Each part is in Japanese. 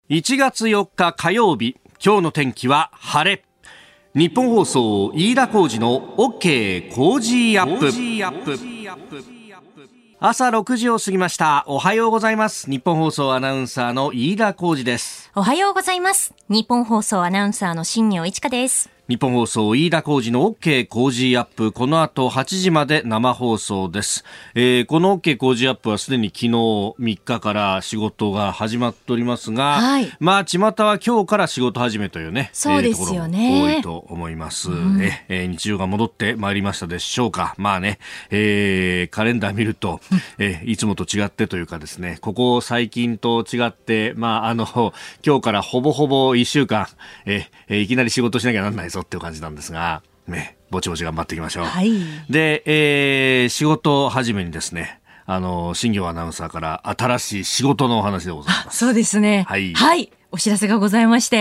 1月4日火曜日、今日の天気は晴れ。日本放送飯田浩司の OK 工事アップ。朝6時を過ぎました。おはようございます。日本放送アナウンサーの飯田浩司です。 おはようございます。日本放送アナウンサーの新業一華です。 日本放送飯田浩司の OK 工事アップ、この後8時まで生放送です。この OK 工事アップはすでに昨日3日から仕事が始まっておりますが、はい、まあ巷は今日から仕事始めというね、 そうですよね、 多いと思います。日常が戻ってまいりましたでしょうか。まあね、カレンダー見ると、いつもと違ってというかですね、ここ最近と違って、今日からほぼほぼ1週間、いきなり仕事しなきゃなんないぞっていう感じなんですが、ね、ぼちぼち頑張っていきましょう。はい、で、仕事始めにですね、新業アナウンサーから新しい仕事のお話でございます。 そうですね。はい。はい。お知らせがございまして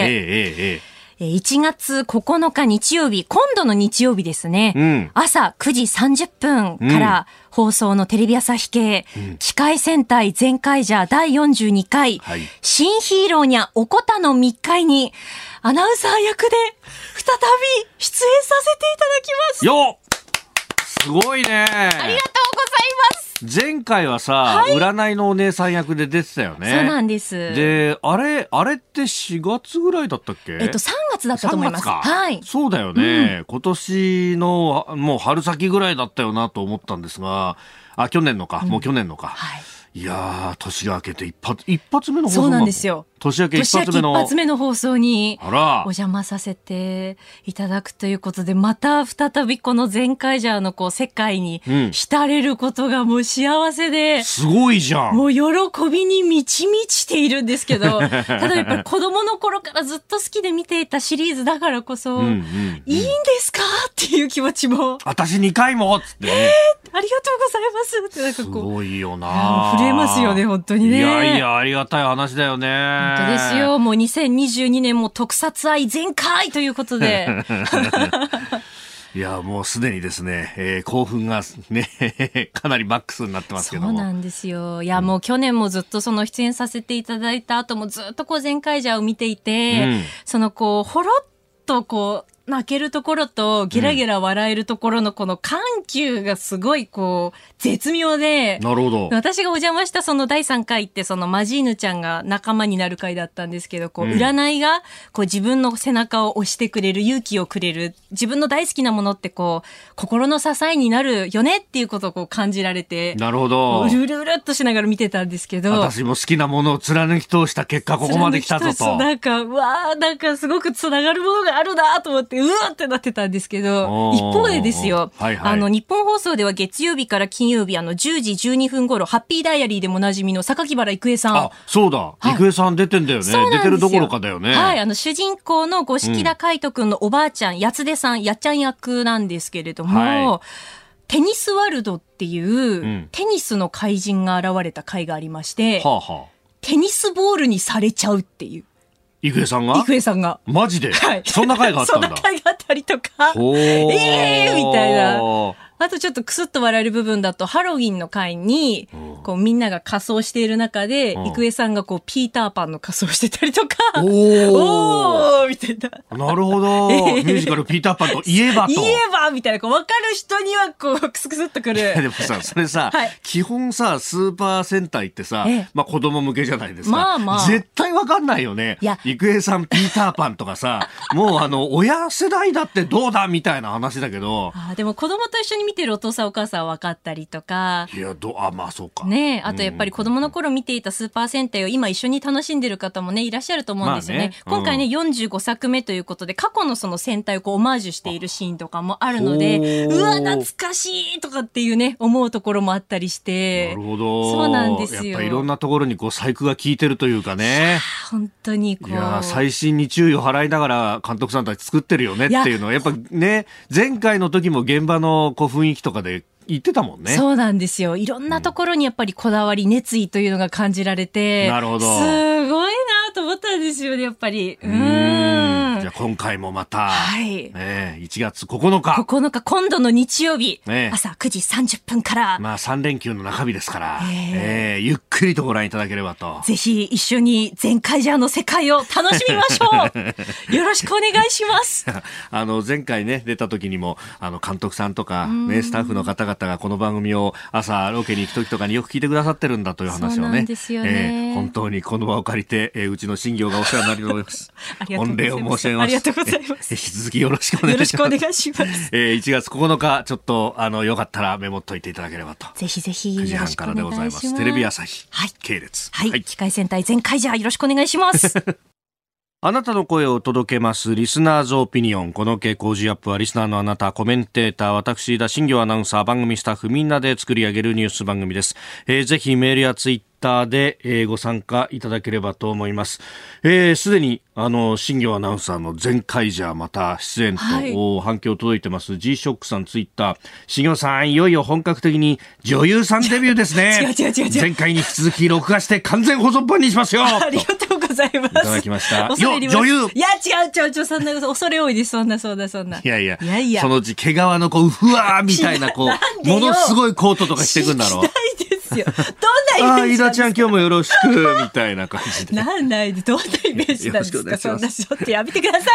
。1月9日日曜日、今度の日曜日ですね、朝9時30分から放送のテレビ朝日系、機械戦隊ゼンカイジャー第42回、新ヒーローにゃおこたの密会にアナウンサー役で再び出演させていただきます。 よっ、すごいね。ありがとうございます。 前回はさ、占いのお姉さん役で出てたよね。 そうなんです。 で、あれって4月ぐらいだったっけ ？3月だったと思います。はい。 そうだよね。今年のもう春先ぐらいだったよなと思ったんですが、去年のか、もう去年のか。はい。いやー、年が明けて一発目の放送。 そうなんですよ。 年明け一発目の放送にお邪魔させていただくということで、また再びこのゼンカイジャーの世界に浸れることがもう幸せで、 すごいじゃん。 もう喜びに満ち満ちているんですけど、ただやっぱり子供の頃からずっと好きで見ていたシリーズだからこそ、いいんですかっていう気持ちも。 私2回もっつってね。 ありがとうございますってすごいよな。 震えますよね、本当にね。 いや、ありがたい話だよね。 本当ですよ。もう2022年も特撮愛全開ということで。 いや、もうすでにですね、興奮がね、かなりマックスになってますけども。 そうなんですよ。いや、もう去年もずっとその出演させていただいた後もずっとゼンカイジャーを見ていて、ほろっと泣けるところとゲラゲラ笑えるところのこの緩急がすごい絶妙で。 なるほど。 私がお邪魔したその第3回ってマジーヌちゃんが仲間になる回だったんですけど、占いが自分の背中を押してくれる、勇気をくれる、自分の大好きなものって心の支えになるよねっていうことを感じられて。 なるほど。 うるうるうるっとしながら見てたんですけど。 私も好きなものを貫き通した結果ここまで来たぞと。 なんかすごくつながるものがあるなと思って、うわってなってたんですけど、一方でですよ、日本放送では月曜日から金曜日10時12分頃、ハッピーダイアリーでもおなじみの榊原郁恵さん。 そうだ、郁恵さん出てんだよね。出てるどころかだよね。 はい、主人公の五色田海斗くんのおばあちゃん、やつでさん、やっちゃん役なんですけれども、テニスワルドっていう、テニスの怪人が現れた回がありまして、テニスボールにされちゃうっていう。 郁恵さんがマジで、そんな回があったんだ。 そんな回があったりとか、みたいな。あとちょっとクスッと笑える部分だと、ハロウィンの回に、みんなが仮装している中で、郁恵さんがピーターパンの仮装してたりとか、おーみたいな。 なるほど。ミュージカルピーターパンといえばみたいな、分かる人にはクスクスっとくる。 でもさ、それさ、基本さ、スーパー戦隊ってさ、子供向けじゃないですか。絶対分かんないよね。郁恵さんピーターパンとかさ、もう親世代だってどうだみたいな話だけど。 でも子供と一緒に見てるお父さんお母さんは分かったりとか。 いや、そうか。 ね、あとやっぱり子供の頃見ていたスーパー戦隊を今一緒に楽しんでる方もね、いらっしゃると思うんですよね。今回ね、45作目ということで、過去のその戦隊をオマージュしているシーンとかもあるので、うわ、懐かしいとかっていうね、思うところもあったりして。 なるほど。 そうなんですよ。 やっぱいろんなところに細工が効いてるというかね。 本当にいや、細心に注意を払いながら監督さんたち作ってるよねっていうのは、やっぱね、前回の時も現場の雰囲気とかで言ってたもんね。 そうなんですよ。いろんなところにやっぱりこだわり、熱意というのが感じられて、 なるほど。 すごいなと思ったんですよね、やっぱり。 じゃあ今回もまた、1月9日。 9日、今度の日曜日、朝9時30分から。 まあ3連休の中日ですから、ゆっくりとご覧いただければと。 ぜひ一緒にゼンカイジャーの世界を楽しみましょう。よろしくお願いします。 前回ね、出た時にも、監督さんとか、ね、スタッフの方々がこの番組を朝ロケに行く時とかによく聞いてくださってるんだという話をね。 そうなんですよね。 本当にこの場を借りて、うちの新業がお世話になります。御礼を申し上げます。 ありがとうございます。 引き続きよろしくお願いします。 よろしくお願いします。 1月9日、ちょっと、よかったらメモっといていただければと。 ぜひぜひ、 9時半からでございます。テレビ朝日、系列。 はい。機械戦隊全開じゃよろしくお願いします。 あなたの声を届けますリスナーズオピニオン。この傾向時アップはリスナーのあなた、コメンテーター、私田新業アナウンサー、番組スタッフみんなで作り上げるニュース番組です。ぜひメールやツイッターで、ご参加いただければと思います。すでに新業アナウンサーの全開じゃまた出演と、反響届いてます。 G-SHOCK さんツイッター、新業さんいよいよ本格的に女優さんデビューですね。 違う前回に引き続き録画して完全保存版にしますよ。 ありがとうございます。いただきました。 女優。 いや違うそんな恐れ多いです。そんな。いやそのうち毛皮のこうふわーみたいなものすごいコートとか着てくんだろう。 どんなイメージなんですか。 飯田ちゃん今日もよろしくみたいな感じで。 どんなイメージなんですか。そんなちょっとやめてくださ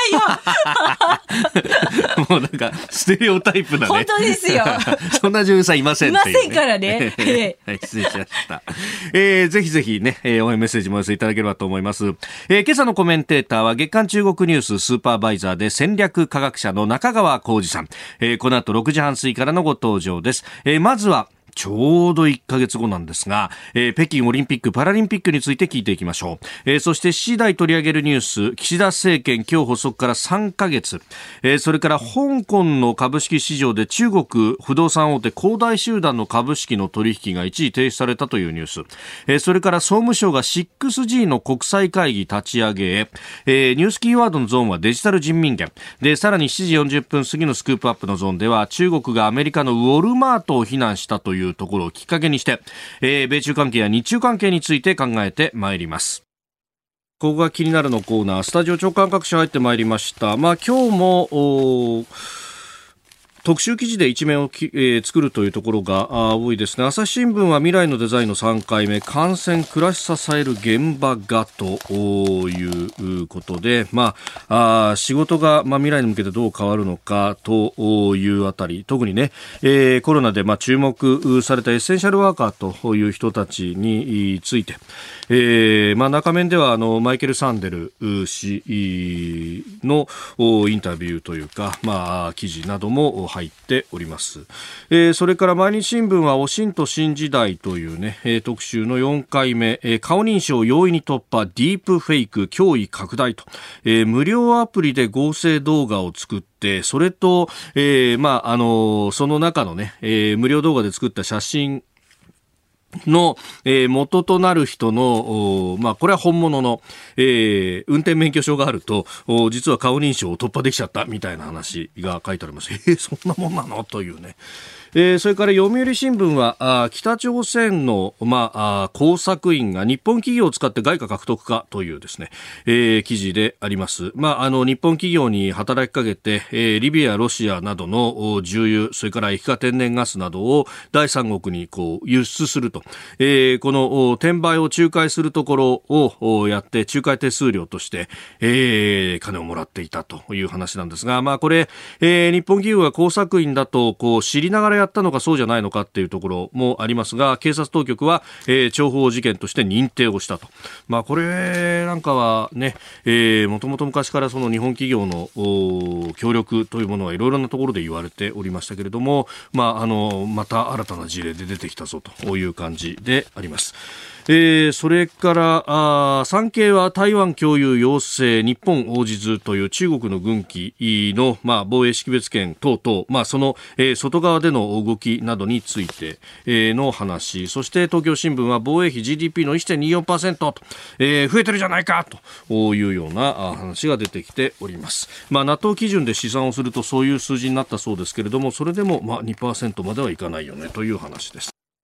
いよ。もうなんかステレオタイプなね。 本当ですよ。 そんな女優さんいませんっていう、ね。 いませんからね。 はい、失礼しました。ぜひぜひね、応援メッセージもお寄せいただければと思います。今朝のコメンテーターは月刊中国ニューススーパーバイザーで戦略科学者の中川浩二さん。この後6時半過ぎからのご登場です。まずはちょうど1ヶ月後なんですが、北京オリンピック・パラリンピックについて聞いていきましょう。そして7時台取り上げるニュース、岸田政権今日発足から3ヶ月、それから香港の株式市場で中国不動産大手恒大集団の株式の取引が一時停止されたというニュース、それから総務省が 6G の国際会議立ち上げ、ニュースキーワードのゾーンはデジタル人民元で、さらに7時40分過ぎのスクープアップのゾーンでは中国がアメリカのウォルマートを非難したというところをきっかけにして、米中関係や日中関係について考えてまいります。ここが気になるのコーナー、スタジオ長官各社入ってまいりました。今日も特集記事で一面を作るというところが多いですね。朝日新聞は未来のデザインの3回目、感染暮らし支える現場がということで、仕事が未来に向けてどう変わるのかというあたり、特にね、コロナで注目されたエッセンシャルワーカーという人たちについて、中面ではマイケル・サンデル氏のインタビューというか、記事なども入っております。それから毎日新聞はおしんと新時代というね、特集の4回目、顔認証容易に突破、ディープフェイク脅威拡大と、無料アプリで合成動画を作ってそれと、その中のね、無料動画で作った写真の、元となる人の、これは本物の、運転免許証があると、実は顔認証を突破できちゃったみたいな話が書いてあります。そんなもんなのというね。それから読売新聞は北朝鮮の、工作員が日本企業を使って外貨獲得かというですね、記事であります。日本企業に働きかけて、リビア、ロシアなどの重油、それから液化天然ガスなどを第三国に輸出すると、この転売を仲介するところをやって仲介手数料として、金をもらっていたという話なんですが、これ、日本企業が工作員だと知りながらやったのかそうじゃないのかっていうところもありますが、警察当局は、諜報事件として認定をしたと。これなんかはね、もともと昔からその日本企業の協力というものはいろいろなところで言われておりましたけれども、また新たな事例で出てきたぞという感じであります。それから産経は台湾共有要請日本応じずという中国の軍機の、防衛識別圏等々、その、外側での動きなどについて、の話、そして東京新聞は防衛費 GDP の 1.24% と、増えてるじゃないかというような話が出てきております。NATO 基準で試算をするとそういう数字になったそうですけれども、それでも2% まではいかないよねという話です。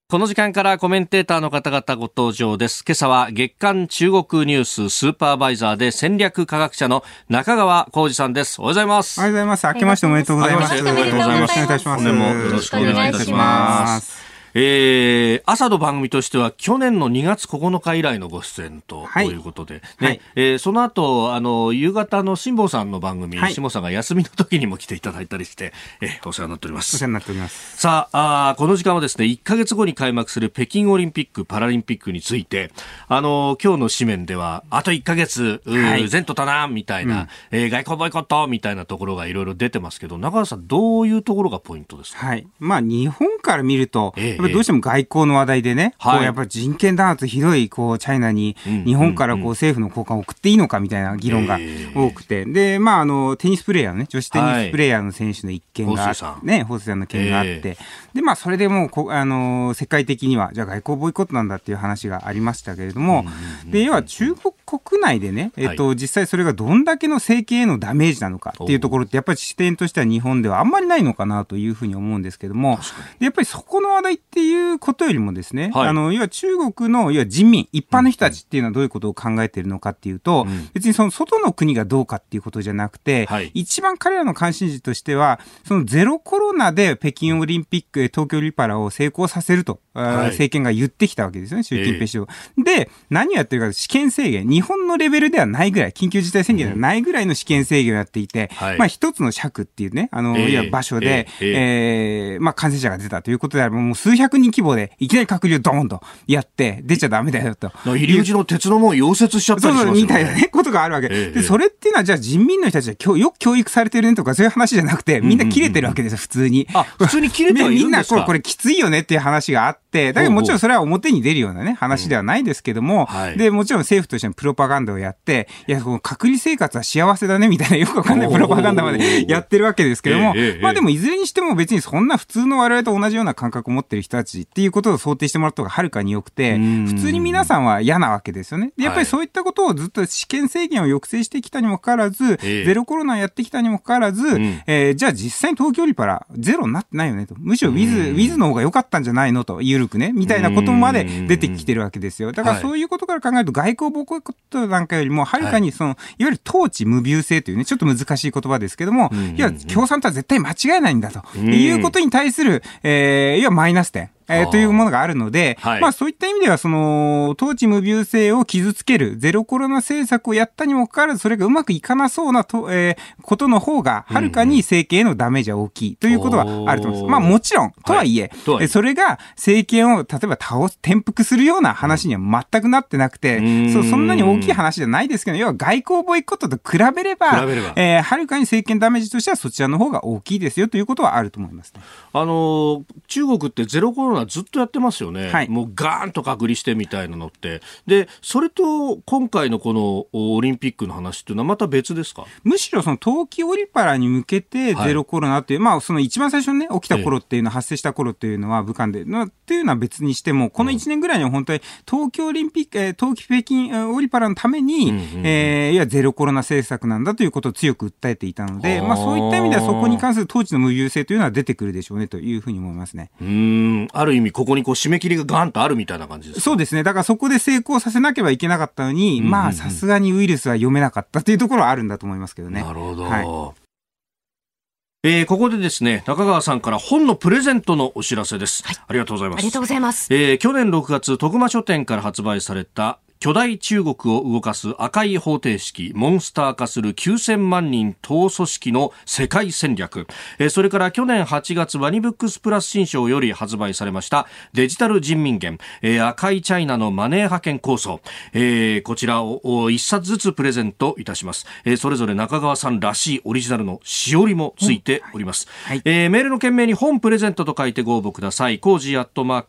この時間からコメンテーターの方々ご登場です。今朝は月刊中国ニューススーパーバイザーで戦略科学者の中川浩司さんです。おはようございます。 おはようございます。明けましておめでとうございます。 おめでとうございます。 よろしくお願いいたします。 本年もよろしくお願いいたします。朝の番組としては去年の2月9日以来のご出演ということで、ね、その後夕方の辛坊さんの番組、辛坊さんが休みの時にも来ていただいたりして、お世話になっております。 お世話になっております。 さあ、この時間はですね、1ヶ月後に開幕する北京オリンピック・パラリンピックについて、今日の紙面ではあと1ヶ月、前途多難みたいな、外交ボイコットみたいなところがいろいろ出てますけど、中川さんどういうところがポイントですか？ はい。まあ日本から見ると、どうしても外交の話題でね、こうやっぱり人権弾圧ひどいチャイナに日本から政府の高官を送っていいのかみたいな議論が多くて、でテニスプレーヤーのね、女子テニスプレーヤーの選手の一件がね、彭帥さんの件があって、でそれでもう世界的にはじゃあ外交ボイコットなんだっていう話がありましたけれども、で要は中国国内でね、実際それがどんだけの政権へのダメージなのかっていうところってやっぱり視点としては日本ではあんまりないのかなというふうに思うんですけども、でやっぱりそこの話題っていうことよりもですね、要は中国の要は人民一般の人たちっていうのはどういうことを考えているのかっていうと、別にその外の国がどうかっていうことじゃなくて、一番彼らの関心事としてはそのゼロコロナで北京オリンピック東京オリパラを成功させると、政権が言ってきたわけですよね、習近平氏を。で何をやってるか、試験制限、日本のレベルではないぐらい、緊急事態宣言ではないぐらいの試験制限をやっていて、一つの尺っていうね、いわ場所で、感染者が出たということであれば、もう数百人規模でいきなり隔離をドーンとやって出ちゃダメだよと。 入り口の鉄の門を溶接しちゃったりしますよね。 みたいなね、ことがあるわけ。で、それっていうのはじゃあ人民の人たちはよく教育されてるねとかそういう話じゃなくて、みんな切れてるわけですよ、普通に。 普通に切れてはいるんですか？ みんなこれきついよねっていう話があって、だけどもちろんそれは表に出るようなね、話ではないですけども、で、もちろん政府としてのプロパガンダをやって、いや、この隔離生活は幸せだねみたいなよくわかんないプロパガンダまでやってるわけですけども、でもいずれにしても別にそんな普通の我々と同じような感覚を持ってる人たちっていうことを想定してもらった方がはるかに良くて、普通に皆さんは嫌なわけですよね。でやっぱりそういったことをずっと試験制限を抑制してきたにもかかわらず、ゼロコロナをやってきたにもかかわらず、じゃあ実際に東京オリパラゼロになってないよねと、むしろウィズの方が良かったんじゃないのと、緩くねみたいなことまで出てきてるわけですよ。だからそういうことから考えると、外交ボイコットなんかよりもはるかにいわゆる統治無謬性というね、ちょっと難しい言葉ですけども、いや共産党は絶対間違えないんだということに対する、いわマイナス点というものがあるので、そういった意味では統治無謬性を傷つけるゼロコロナ政策をやったにもかかわらず、それがうまくいかなそうなことの方がはるかに政権へのダメージは大きいということはあると思います。もちろんとはいえ、それが政権を例えば転覆するような話には全くなってなくて、そんなに大きい話じゃないですけど、要は外交ボイコットと比べれば、はるかに政権ダメージとしてはそちらの方が大きいですよということはあると思いますね。 中国ってゼロコロナずっとやってますよね。もうガーンと隔離してみたいなのって。でそれと今回のこのオリンピックの話っていうのはまた別ですか？ むしろその冬季オリパラに向けてゼロコロナっていう、その一番最初にね起きた頃っていうのは、発生した頃っていうのは武漢でっていうのは別にしても、この1年ぐらいには本当に冬季オリンピック、冬季北京オリパラのために、いわゼロコロナ政策なんだということを強く訴えていたので、そういった意味ではそこに関する統治の無謬性というのは出てくるでしょうねというふうに思いますね。 ある意味ここに締め切りがガーンとあるみたいな感じですか？ そうですね。だからそこで成功させなければいけなかったのに、さすがにウイルスは読めなかったというところはあるんだと思いますけどね。 なるほど。ここでですね、中川さんから本のプレゼントのお知らせです。ありがとうございます。 ありがとうございます。 去年6月、徳間書店から発売された巨大中国を動かす赤い方程式、モンスター化する9000万人党組織の世界戦略、それから去年8月ワニブックスプラス新書より発売されましたデジタル人民元、赤いチャイナのマネー派遣構想、こちらを1冊ずつプレゼントいたします。それぞれ中川さんらしいオリジナルのしおりもついております。メールの件名に本プレゼントと書いてご応募ください。コージー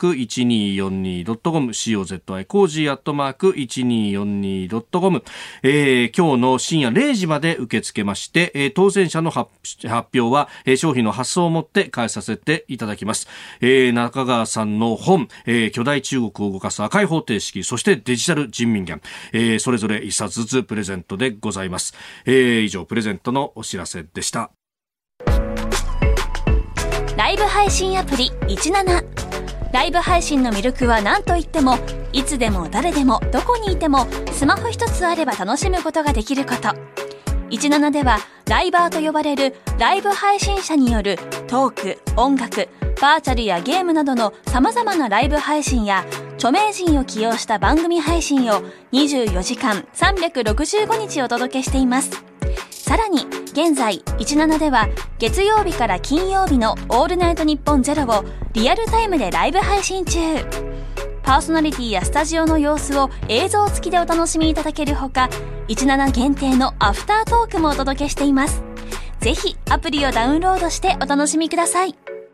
@1242.com、COZI コージー@1242.com、今日の深夜0時まで受け付けまして、当選者の発表は、商品の発送をもって返させていただきます。中川さんの本、巨大中国を動かす赤い方程式、そしてデジタル人民元、それぞれ1冊ずつプレゼントでございます。以上プレゼントのお知らせでした。 ライブ配信アプリ17 ライブ配信の魅力は何といっても、いつでも誰でもどこにいてもスマホ一つあれば楽しむことができること。17ではライバーと呼ばれるライブ配信者によるトーク、音楽、バーチャルやゲームなどの様々なライブ配信や著名人を起用した番組配信を24時間365日お届けしています。さらに現在17では月曜日から金曜日のオールナイトニッポンゼロをリアルタイムでライブ配信中。パーソナリティやスタジオの様子を映像付きでお楽しみいただけるほか、17限定のアフタートークもお届けしています。ぜひアプリをダウンロードしてお楽しみください。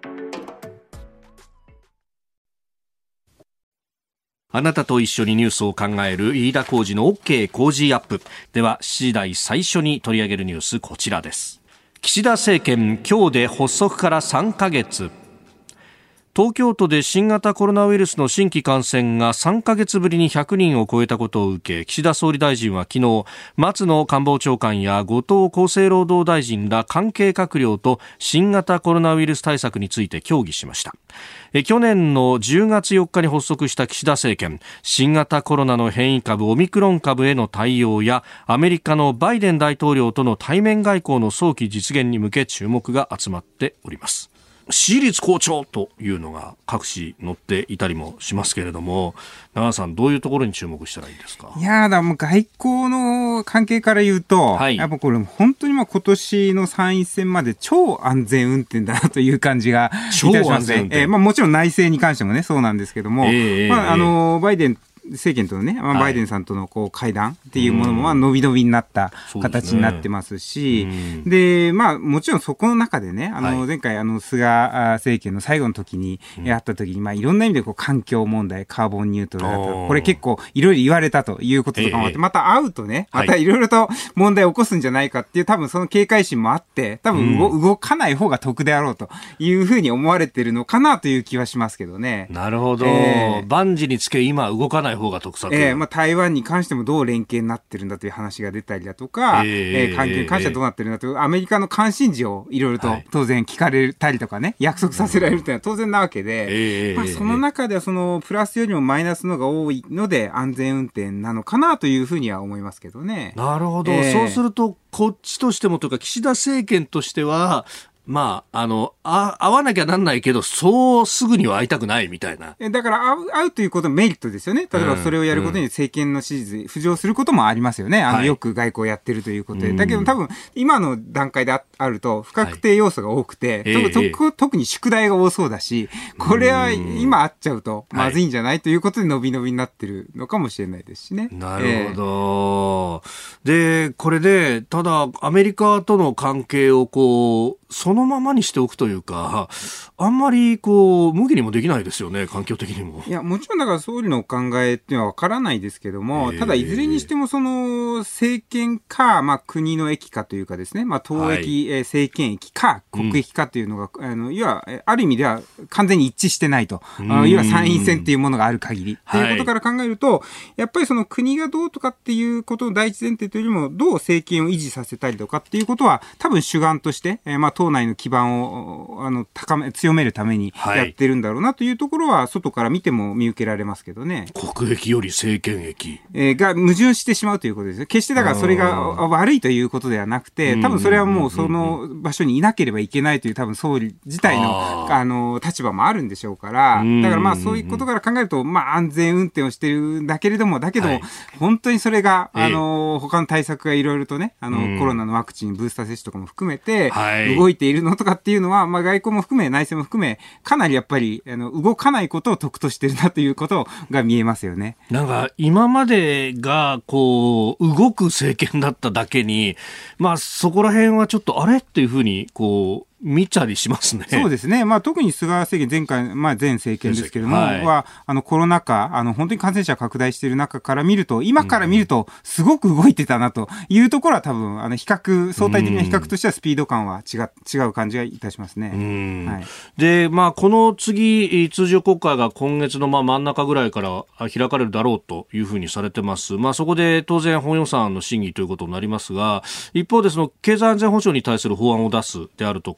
あなたと一緒にニュースを考える飯田浩司の OK 工事アップ。では7時台最初に取り上げるニュース、こちらです。岸田政権今日で発足から3ヶ月。東京都で新型コロナウイルスの新規感染が3ヶ月ぶりに100人を超えたことを受け、岸田総理大臣は昨日、松野官房長官や後藤厚生労働大臣ら関係閣僚と新型コロナウイルス対策について協議しました。去年の10月4日に発足した岸田政権、新型コロナの変異株オミクロン株への対応やアメリカのバイデン大統領との対面外交の早期実現に向け注目が集まっております。支持率好調というのが各紙載っていたりもしますけれども、長田さん、どういうところに注目したらいいですか？ いやだ、もう外交の関係から言うと、はい、やっぱこれ本当に今年の参院選まで超安全運転だなという感じがいたしますね。もちろん内政に関してもね、そうなんですけども、バイデン政権とのね、バイデンさんとのこう会談っていうものも伸び伸びになった形になってますし、で、もちろんそこの中でね、前回菅政権の最後の時にやった時に、いろんな意味でこう環境問題、カーボンニュートラルだと、これ結構いろいろ言われたということとかもあって、また会うとね、またいろいろと問題を起こすんじゃないかっていう、多分その警戒心もあって、多分動かない方が得であろうというふうに思われてるのかなという気はしますけどね。 なるほど。万事につけ今動かない方が得策。 台湾に関してもどう連携になってるんだという話が出たりだとか、関係に関してはどうなってるんだという、アメリカの関心事をいろいろと当然聞かれたりとかね、約束させられるというのは当然なわけで、その中ではそのプラスよりもマイナスのが多いので安全運転なのかなというふうには思いますけどね。 なるほど。そうするとこっちとしてもというか岸田政権としては、会わなきゃなんないけど、そうすぐには会いたくないみたいな。 だから会うということのメリットですよね。例えばそれをやることに政権の支持率浮上することもありますよね。よく外交やってるということで。だけど多分、今の段階であると、不確定要素が多くて、特に宿題が多そうだし、これは今会っちゃうとまずいんじゃないということで伸び伸びになってるのかもしれないですしね。 なるほど。で、これで、ただ、アメリカとの関係をそのままにしておくというか、あんまり無限にもできないですよね、環境的にも。 いや、もちろんだから総理のお考えっていうのはわからないですけども、ただいずれにしてもその政権か、国の益かというかですね、党益、政権益か国益かというのが、いわある意味では完全に一致してないと。いわ参院選っていうものがある限り。ということから考えると、やっぱりその国がどうとかっていうことの第一前提というよりも、どう政権を維持させたりとかっていうことは、多分主眼として、党内の基盤を強めるためにやってるんだろうなというところは外から見ても見受けられますけどね。 国益より政権益、 が矛盾してしまうということですよ。決してだからそれが悪いということではなくて、多分それはもうその場所にいなければいけないという多分総理自体の立場もあるんでしょうから、だからそういうことから考えると安全運転をしてるんだけれども、本当にそれが他の対策がいろいろとね、コロナのワクチンブースター接種とかも含めて動いているのとかっていうのは、外交も含め内政も含めかなりやっぱり動かないことを得としてるなということが見えますよね。 なんか今までが動く政権だっただけに、そこら辺はちょっとあれっていうふうに見たりしますね。 そうですね。特に菅政権、前政権ですけれども、コロナ禍、本当に感染者拡大している中から見ると、今から見ると、すごく動いてたなというところは多分、相対的な比較としてはスピード感は違う感じがいたしますね。 で、この次、通常国会が今月の真ん中ぐらいから開かれるだろうというふうにされてます。そこで当然本予算の審議ということになりますが、一方でその経済安全保障に対する法案を出すであるとか、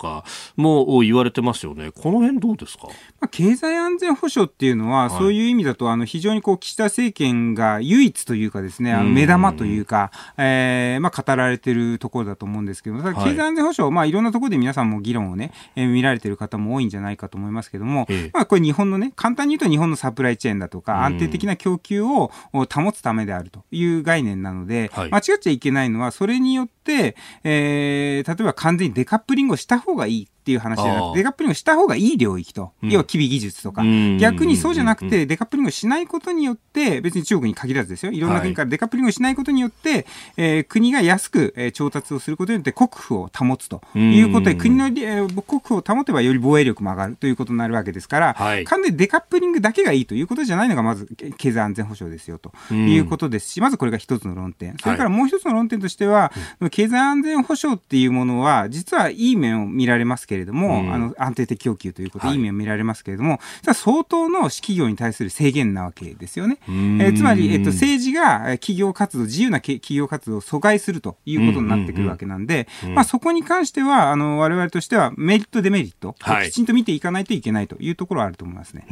かも言われてますよね。この辺どうですか？ 経済安全保障っていうのは、そういう意味だと非常に岸田政権が唯一というかですね、目玉というか、語られているところだと思うんですけども、ただ経済安全保障、いろんなところで皆さんも議論をね、見られている方も多いんじゃないかと思いますけども、これ日本のね、簡単に言うと日本のサプライチェーンだとか、安定的な供給を保つためであるという概念なので、間違っちゃいけないのは、それによって、例えば完全にデカップリングをした方がいいっていう話じゃなくて、デカップリングをした方がいい領域と、要は機微技術とか、逆にそうじゃなくて、デカップリングをしないことによって、別に中国に限らずですよ、いろんな国からデカップリングをしないことによって、国が安く調達をすることによって国富を保つということで、国の国富を保てばより防衛力も上がるということになるわけですから、完全にデカップリングだけがいいということじゃないのがまず経済安全保障ですよということですし、まずこれが一つの論点。それからもう一つの論点としては、経済安全保障っていうものは、実はいい面を見られますけれども、安定的供給ということでいい面を見られますけれども、相当の企業に対する制限なわけですよね。つまり、政治が企業活動、自由な企業活動を阻害するということになってくるわけなんで、そこに関しては我々としてはメリットデメリットをきちんと見ていかないといけないというところはあると思いますね。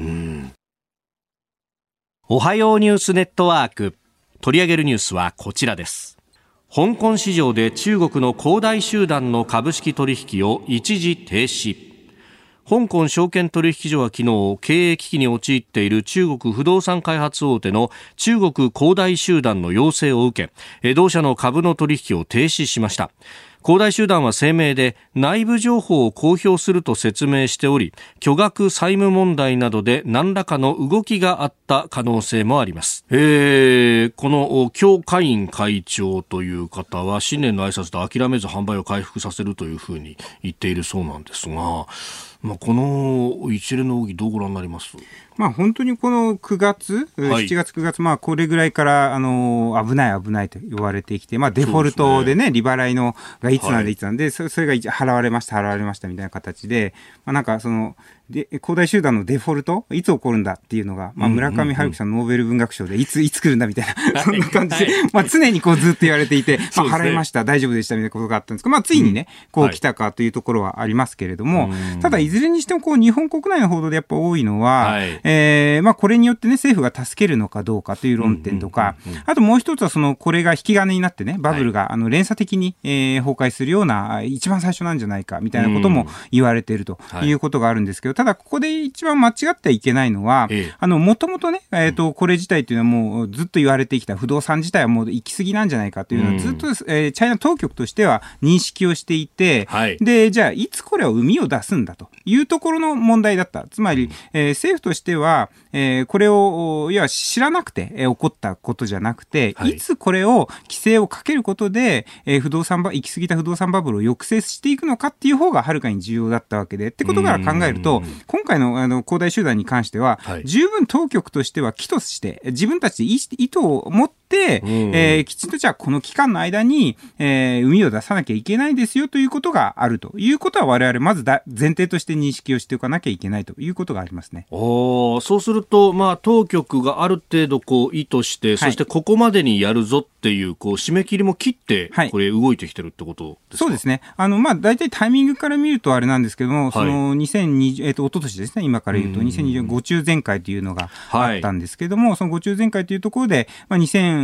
おはようニュースネットワーク、取り上げるニュースはこちらです。香港市場で中国の恒大集団の株式取引を一時停止。香港証券取引所は昨日、経営危機に陥っている中国不動産開発大手の中国恒大集団の要請を受け、同社の株の取引を停止しました。恒大集団は声明で内部情報を公表すると説明しており、巨額債務問題などで何らかの動きがあった可能性もあります。この姜海印会長という方は新年の挨拶で諦めず販売を回復させるというふうに言っているそうなんですが、この一連の動きどうご覧になります？ 本当にこの9月、7月9月、これぐらいから危ないと言われてきて、デフォルトでね、利払いのがいつなんでいつなんで、それが払われましたみたいな形で、恒大集団のデフォルトいつ起こるんだっていうのが、村上春樹さんのノーベル文学賞でいつ来るんだみたいなそんな感じで、常にずっと言われていて、払いました大丈夫でしたみたいなことがあったんですけど、ついにね来たかというところはありますけれども、ただいずれにしても日本国内の報道でやっぱ多いのは、これによってね政府が助けるのかどうかという論点とか、あともう一つはこれが引き金になってねバブルが連鎖的に崩壊するような一番最初なんじゃないかみたいなことも言われているということがあるんですけど、ただここで一番間違ってはいけないのは、もともとね、これ自体というのはもうずっと言われてきた不動産自体はもう行き過ぎなんじゃないかというのはずっと、チャイナ当局としては認識をしていて、で、じゃあいつこれを生みを出すんだというところの問題だった。つまり、政府としては、これをいや知らなくて、起こったことじゃなくて、いつこれを規制をかけることで、行き過ぎた不動産バブルを抑制していくのかっていう方がはるかに重要だったわけで、ってことから考えると、今回の恒大集団に関しては、十分当局としては機として自分たちで意図を持ってきちんとじゃあこの期間の間に、海を出さなきゃいけないですよということがあるということは我々まず前提として認識をしておかなきゃいけないということがありますね。 そうすると、当局がある程度意図して、そしてここまでにやるぞっていう締め切りも切ってこれ動いてきてるってことですか？ そうですね。大体タイミングから見るとあれなんですけども、その2020、一昨年ですね、今から言うと2020五中全会というのがあったんですけども、その五中全会というところで、第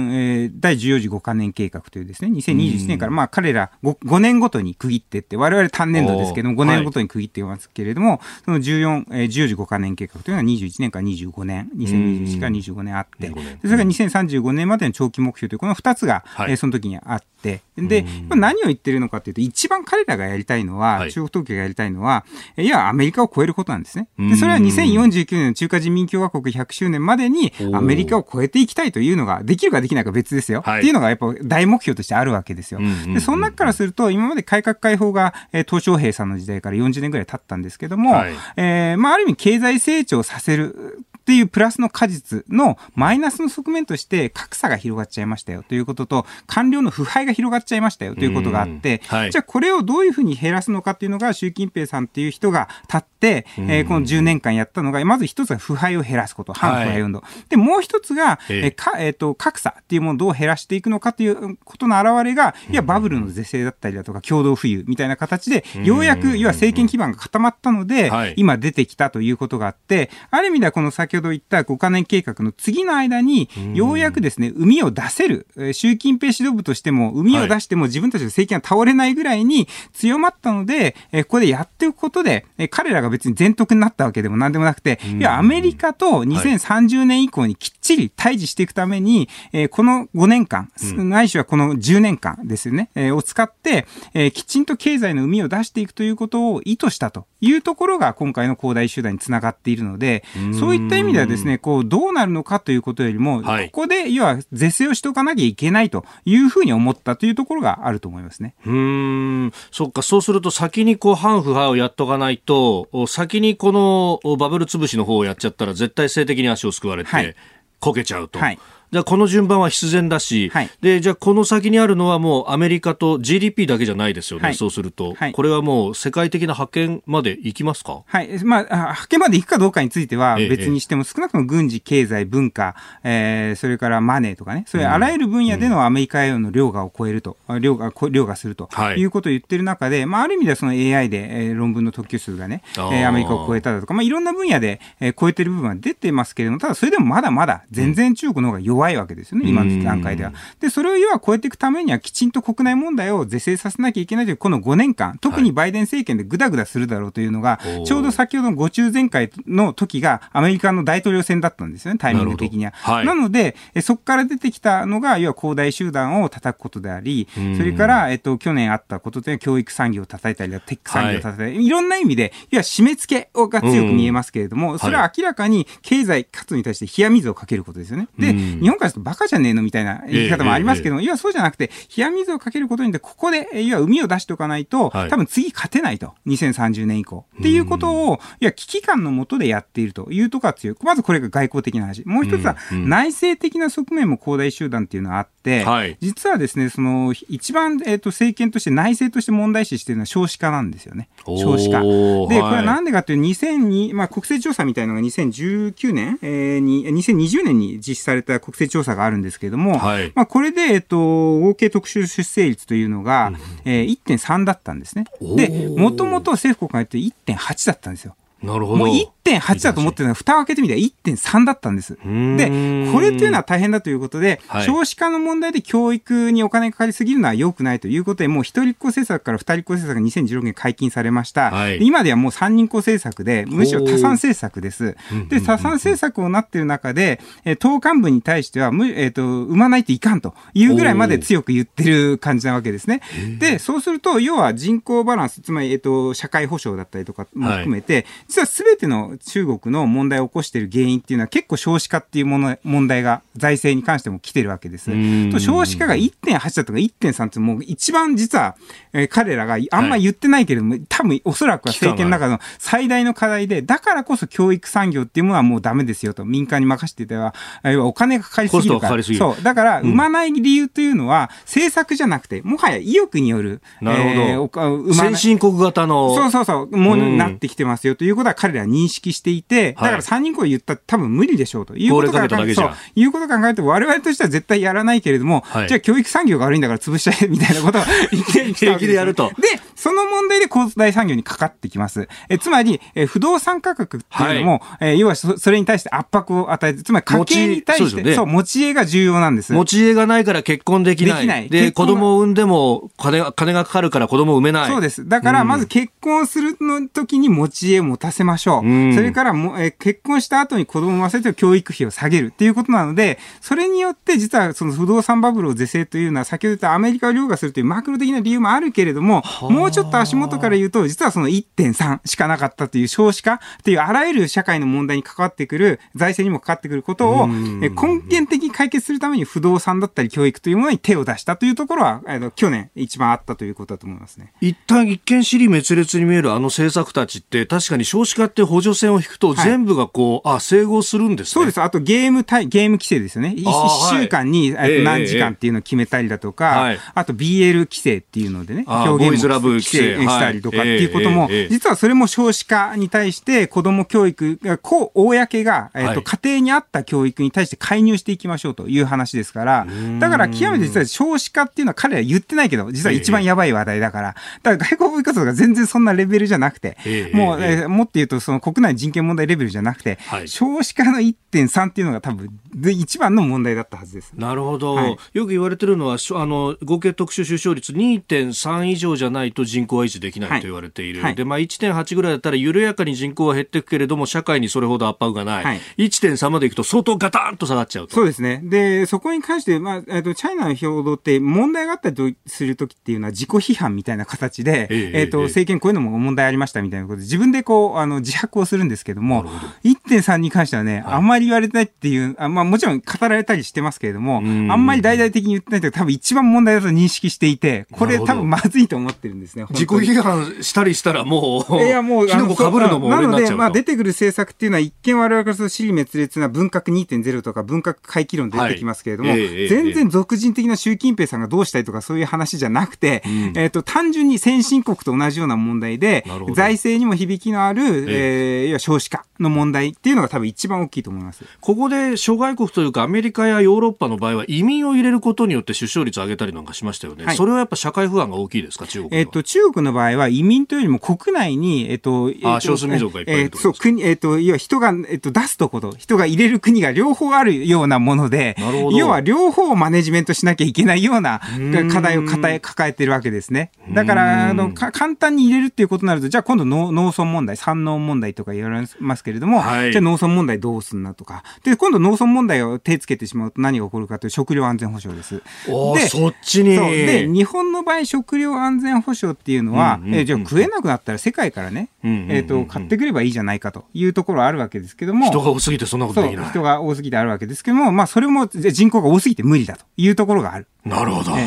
14次5カ年計画というですね、2021年から彼ら 5年ごとに区切ってって、我々単年度ですけども5年ごとに区切っていますけれども、その14次5カ年計画というのは21年から25年、2021から25年あって、でそれが2035年までの長期目標というこの2つが、その時にあって、で、何を言ってるのかというと、一番彼らがやりたいのは、中国当局がやりたいのは、いや、アメリカを超えることなんですね。で、それは2049年の中華人民共和国100周年までにアメリカを超えていきたいというのが、できるかできないか別ですよ。っていうのがやっぱ大目標としてあるわけですよ。で、その中からすると、今まで改革開放が、鄧小平さんの時代から40年ぐらい経ったんですけども、ある意味経済成長させるっていうプラスの果実のマイナスの側面として格差が広がっちゃいましたよということと、官僚の腐敗が広がっちゃいましたよということがあって、はい、じゃあこれをどういうふうに減らすのかっていうのが習近平さんっていう人が立って、この10年間やったのが、まず一つは腐敗を減らすこと、反腐敗運動。はい、で、もう一つが、格差っていうものをどう減らしていくのかということの表れが、いや、バブルの是正だったりだとか、共同富裕みたいな形で、ようやく、要は政権基盤が固まったので、今出てきたということがあって、ある意味ではこの先ほど言った5カ年計画の次の間に、ようやくですね、膿を出せる、習近平指導部としても、膿を出しても自分たちの政権が倒れないぐらいに強まったので、ここでやっていくことで、彼らが別に全得になったわけでも何でもなくて、いや、アメリカと2030年以降にきっちり対峙していくために、この5年間、ないしはこの10年間ですよね、を使って、きちんと経済の膿を出していくということを意図したというところが今回の恒大集団につながっているので、そういった意味ではですね、こうどうなるのかということよりも、ここで要は是正をしておかなきゃいけないというふうに思ったというところがあると思いますね。 そっか、そうすると先にこう反腐敗をやっとかないと、先にこのバブル潰しの方をやっちゃったら絶対性的に足をすくわれてこけちゃうと。はい、じゃあこの順番は必然だし、はい、でじゃあこの先にあるのはもうアメリカと GDP だけじゃないですよね、はい、そうすると、はい、これはもう世界的な覇権まで行きますか？ はい、まあ、覇権まで行くかどうかについては別にしても、少なくとも軍事、経済、文化、それからマネーとかね、そういうあらゆる分野でのアメリカへの凌駕を超えると、凌駕するということを言ってる中で、まあ、ある意味ではその AI で、論文の特許数がね、アメリカを超えただとか、まあ、いろんな分野で、超えてる部分は出てますけれども、ただそれでもまだまだ全然中国の方が弱いわけですよね、今の段階では。で、それを要は超えていくためにはきちんと国内問題を是正させなきゃいけないというこの5年間、特にバイデン政権でグダグダするだろうというのが、ちょうど先ほどの5中全会の時がアメリカの大統領選だったんですよね、タイミング的には。なので、そこから出てきたのが、要は恒大集団を叩くことであり、それから、去年あったことで教育産業を叩いたり、テック産業を叩いたり、いろんな意味で、要は締め付けが強く見えますけれども、それは明らかに経済活動に対して冷や水をかけることですよね。で、日本からするとバカじゃねえのみたいな言い方もありますけども、いやそうじゃなくて、冷や水をかけることによって、ここで、いや海を出しておかないと、多分次勝てないと、2030年以降。っていうことを、いや危機感の下でやっているというところが強い。まずこれが外交的な話。もう一つは、内政的な側面も恒大集団っていうのはあって、実はですね、その、一番、政権として内政として問題視しているのは少子化なんですよね。少子化。で、これはなんでかというと、2002、まあ国勢調査みたいなのが2019年、2020年に実施された国勢調査があるんですけれども、まあこれで、合計特殊出生率というのが、1.3 だったんですね。で、もともと政府国会って 1.8 だったんですよ。 なるほど。 もう 1.8 だと思ってるのが、蓋を開けてみたら 1.3 だったんです。で、これというのは大変だということで、少子化の問題で教育にお金がかかりすぎるのは良くないということで、もう一人っ子政策から二人っ子政策が2016年解禁されました。今ではもう三人っ子政策で、むしろ多産政策です。で、多産政策をなっている中で、党幹部に対しては、産まないといかんというぐらいまで強く言ってる感じなわけですね。で、そうすると、要は人口バランス、つまり、社会保障だったりとかも含めて、実は全ての中国の問題を起こしている原因っていうのは結構少子化っていう問題が財政に関しても来てるわけです。と少子化が 1.8 だとか 1.3 ってもう一番実は、彼らがあんまり言ってないけれども、多分おそらくは政権の中の最大の課題で、だからこそ教育産業っていうものはもうダメですよと、民間に任せていたら、お金がかかりすぎるから。そう。だから産まない理由というのは政策じゃなくて、もはや意欲による、 なるほど。先進国型の。 ものになってきてますよということは彼らは認識していて、だから3人子言ったら多分無理でしょうということから考えると、我々としては絶対やらないけれども、じゃあ教育産業が悪いんだから潰しちゃえみたいなことを言ってきたわけです。 やると。 で、その問題で恒大産業にかかってきます。つまり、不動産価格っていうのも、要はそれに対して圧迫を与えて、つまり家計に対して、持ち家が重要なんです。 持ち家がないから結婚できない。で、子供を産んでも金がかかるから子供を産めない。 そうです。だから、まず結婚するの時に持ち家を持たせましょう。それから結婚した後に子供を産ませて教育費を下げるっていうことなので、それによって実はその不動産バブルを是正というのは、先ほど言ったアメリカを凌駕するというマクロ的な理由もあるけれども、もううちょっと足元から言うと、実はその 1.3 しかなかったという少子化っていうあらゆる社会の問題に関わってくる、財政にも関わってくることを根源的に解決するために不動産だったり教育というものに手を出したというところは、去年一番あったということだと思いますね。 一見尻滅裂に見えるあの政策たちって確かに少子化って補助線を引くと全部が整合するんですね。 そうです。あとゲーム規制ですよね。1週間に何時間っていうのを決めたりだとか、あと BL 規制っていうのでね、表現も規制したりとかっていうことも、実はそれも少子化に対して子ども教育が、公が、家庭に合った教育に対して介入していきましょうという話ですから、だから極めて実は少子化っていうのは彼ら言ってないけど、実は一番やばい話題だから、だから外交部活動が全然そんなレベルじゃなくて、もっと言うとその国内人権問題レベルじゃなくて、少子化の 1.3 っていうのが多分一番の問題だったはずです。 なるほど、よく言われてるのは合計特殊出生率 2.3 以上じゃないと人口は維持できないと言われている、で1.8 ぐらいだったら緩やかに人口は減っていくけれども社会にそれほど圧迫がない、1.3 までいくと相当ガタンと下がっちゃうと。 そうですね。でそこに関して、チャイナの報道って問題があったりするときっていうのは自己批判みたいな形で、政権こういうのも問題ありましたみたいなことで自分で自白をするんですけども、1.3 に関してはね、あんまり言われてないっていう、もちろん語られたりしてますけれども、あんまり大々的に言ってないけど多分一番問題だと認識していて、これ多分まずいと思ってるんですね。 自己批判したりしたらもうキノコ被るのも俺になっちゃうと。 なので、出てくる政策っていうのは一見我々からすると支離滅裂な文革 2.0 とか文革回帰論出てきますけれども、全然俗人的な習近平さんがどうしたいとかそういう話じゃなくて、単純に先進国と同じような問題で財政にも響きのある、要は少子化の問題っていうのが多分一番大きいと思います。 ここで諸外国というかアメリカやヨーロッパの場合は移民を入れることによって出生率を上げたりなんかしましたよね、それはやっぱ社会不安が大きいですか、中国は。 中国の場合は移民というよりも国内に、 少数民族がいっぱいいるとそう国、要は人が、出すとこと人が入れる国が両方あるようなもので、要は両方をマネジメントしなきゃいけないような課題を抱えてるわけですね。だから簡単に入れるっていうことになると、じゃあ今度農村問題、産農問題とか言われますけれども、じゃあ農村問題どうすんなとかで、今度農村問題を手つけてしまうと何が起こるかという食料安全保障です。 でそっちにで日本の場合食料安全保障っていうのは、じゃあ食えなくなったら世界からね、買ってくればいいじゃないかというところはあるわけですけども、 人が多すぎてそんなことできない。 人が多すぎてあるわけですけども、それも人口が多すぎて無理だというところがある。 なるほど、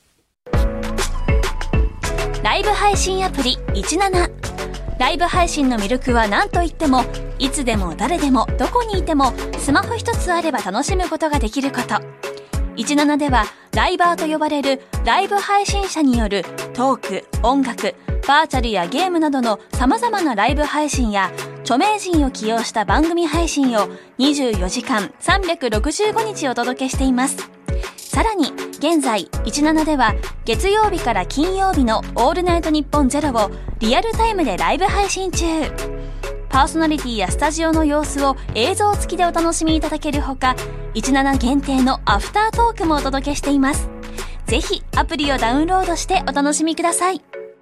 ライブ配信アプリ17。ライブ配信の魅力は何といっても、いつでも誰でもどこにいてもスマホ一つあれば楽しむことができること。17ではライバーと呼ばれるライブ配信者によるトーク、音楽、バーチャルやゲームなどの様々なライブ配信や著名人を起用した番組配信を24時間365日お届けしています。さらに現在17では月曜日から金曜日のオールナイトニッポンゼロをリアルタイムでライブ配信中。パーソナリティやスタジオの様子を映像付きでお楽しみいただけるほか、17限定のアフタートークもお届けしています。ぜひアプリをダウンロードしてお楽しみください。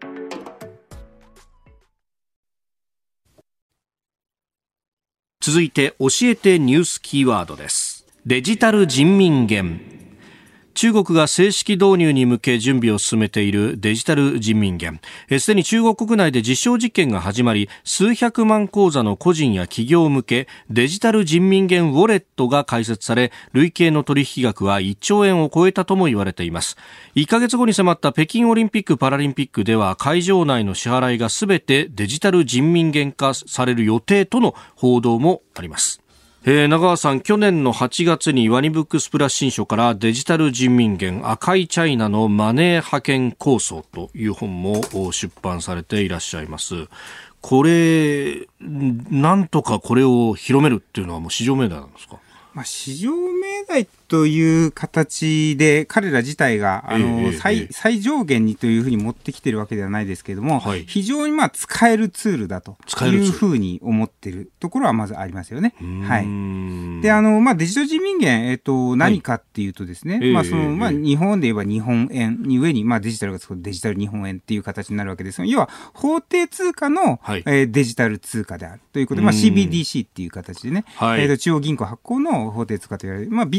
続いて教えてニュースキーワードです。デジタル人民元。中国が正式導入に向け準備を進めているデジタル人民元。すでに中国国内で実証実験が始まり、数百万口座の個人や企業向けデジタル人民元ウォレットが開設され、累計の取引額は1兆円を超えたとも言われています。1ヶ月後に迫った北京オリンピック・パラリンピックでは、会場内の支払いがすべてデジタル人民元化される予定との報道もあります。中川さん、去年の8月にワニブックスプラス新書からデジタル人民元赤いチャイナのマネー派遣構想という本も出版されていらっしゃいます。これなんとかこれを広めるっていうのはもう市場命題なんですか？ 市場命題という形で彼ら自体が最上限にというふうに持ってきてるわけではないですけれども、非常に使えるツールだというふうに思っているところはまずありますよね。はい。で、デジタル人民元、何かっていうとですね、日本で言えば日本円に上に、デジタルがつくデジタル日本円っていう形になるわけですが、要は法定通貨の、デジタル通貨であるということで、CBDC っていう形でね、中央銀行発行の法定通貨と言われる、ビットコイン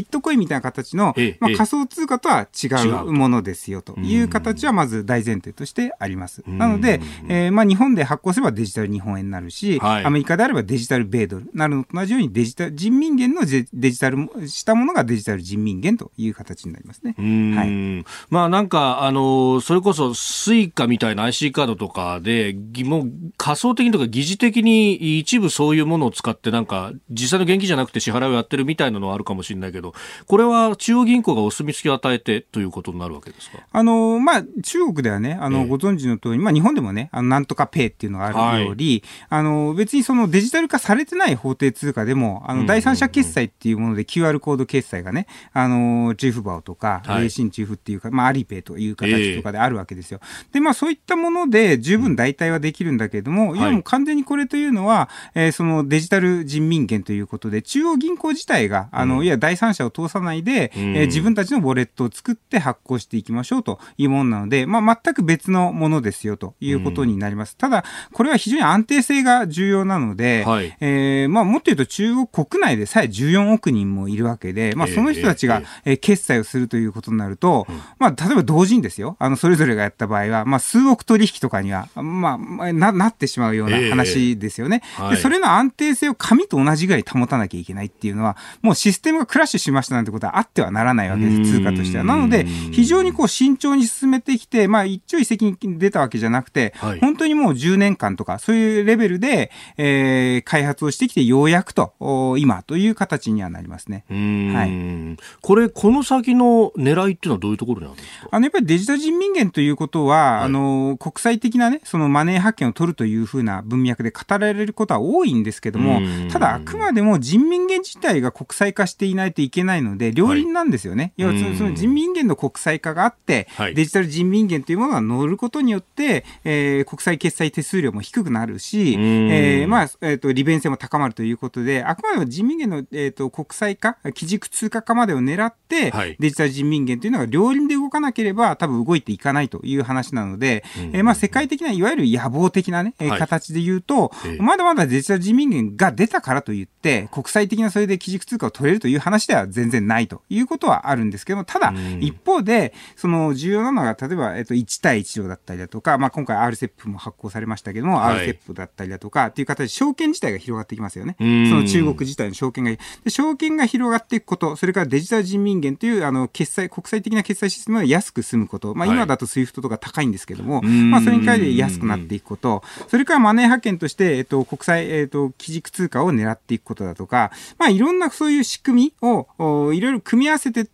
みたいな形の、仮想通貨とは違うものですよという形はまず大前提としてあります。なので、日本で発行すればデジタル日本円になるし、アメリカであればデジタル米ドルなるのと同じようにデジタル人民元のデジタルしたものがデジタル人民元という形になりますね。 なんかそれこそスイカみたいな IC カードとかでもう仮想的にとか疑似的に一部そういうものを使ってなんか実際の現金じゃなくて支払いをやってるみたいなのはあるかもしれないけど、これは中央銀行がお墨付きを与えてということになるわけですか？ 中国ではね、ご存知の通り、日本でもね、なんとかペイっていうのがあるより、別にそのデジタル化されてない法定通貨でも、第三者決済っていうもので QR コード決済がね、ジフバオとか、レイシンチフっていうか、アリペイという形とかであるわけですよ。で、そういったもので十分代替はできるんだけれども、もう完全にこれというのは、そのデジタル人民元ということで、中央銀行自体が、いや第三者を通さないで、自分たちのウォレットを作って発行していきましょうというものなので、全く別のものですよということになります。ただ、これは非常に安定性が重要なので、もっと言うと中国国内でさえ14億人もいるわけで、その人たちが、決済をするということになると、例えば同時にですよ、それぞれがやった場合は、数億取引とかには、なってしまうような話ですよね。で、それの安定性を紙と同じぐらい保たなきゃいけないっていうのは、もうシステムがクラッシュしましたなんてことはあってはならないわけです、通貨としては。なので、非常に慎重に進めてきて、一朝一夕に出たわけじゃなくて、本当にもう10年間とか、そういうレベルで、開発をしてきて、ようやくと、今という形にはなりますね。 この先の狙いっていうのはどういうところにあるんですか？ やっぱりデジタル人民元ということは、国際的なね、そのマネー覇権を取るというふうな文脈で語られることは多いんですけども、ただあくまでも人民元自体が国際化していないといけないので、両輪なんですよね。要はその人民元の国際化があって、デジタル人民元というものが乗ることによって、国際決済手数料も低くなるし、利便性も高まるということで、あくまでも人民元の、国際化、基軸通貨化までを狙って、デジタル人民元というのが両輪で動かなければ多分動いていかないという話なので、世界的ないわゆる野望的なね、形で言うと、まだまだデジタル人民元が出たからといって、国際的なそれで基軸通貨を取れるという話では全然ないということはあるんですけども、ただ、一方で、その重要なのが、例えば、1対1条だったりだとか、今回 RCEP も発行されましたけども、RCEP だったりだとか、っていう形で証券自体が広がってきますよね。その中国自体の証券が広がっていくこと、それからデジタル人民元という、国際的な決済システムが安く済むこと、今だと SWIFT とか高いんですけども、それに変えて安くなっていくこと、それからマネー覇権として、国際、基軸通貨を狙っていくことだとか、いろんなそういう仕組みをいろいろ組み合わせていって、